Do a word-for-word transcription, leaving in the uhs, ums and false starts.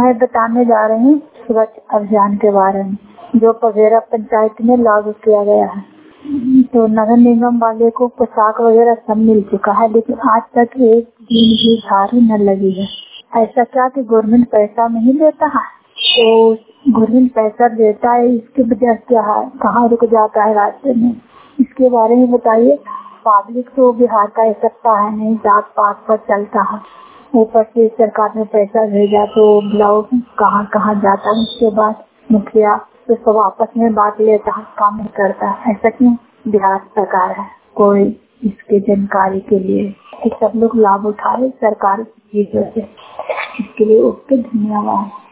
मैं बताने जा रही हूँ स्वच्छ अभियान के बारे में, जो पवेरा पंचायत में लागू किया गया है। तो नगर निगम वाले को पोशाक वगैरह सब मिल चुका है, लेकिन आज तक एक दिन भी झाड़ू न लगी है। ऐसा क्या कि गवर्नमेंट पैसा नहीं देता है? तो गवर्नमेंट पैसा देता है, इसकी वजह क्या है, कहाँ रुक जाता है रास्ते में, इसके बारे में बताइए। पब्लिक तो बिहार का एक सत्ता है नहीं, जात पात पर चलता है। ऊपर से सरकार ने पैसा भेजा तो ब्लाउज कहाँ कहाँ जाता है, उसके बाद मुखिया तो सब आपस में बात लेता है, काम नहीं करता। ऐसा क्यों? बिहार सरकार है, कोई इसके जानकारी के लिए कि सब लोग लाभ उठाए सरकार की चीजों से। इसके लिए उसके धन्यवाद।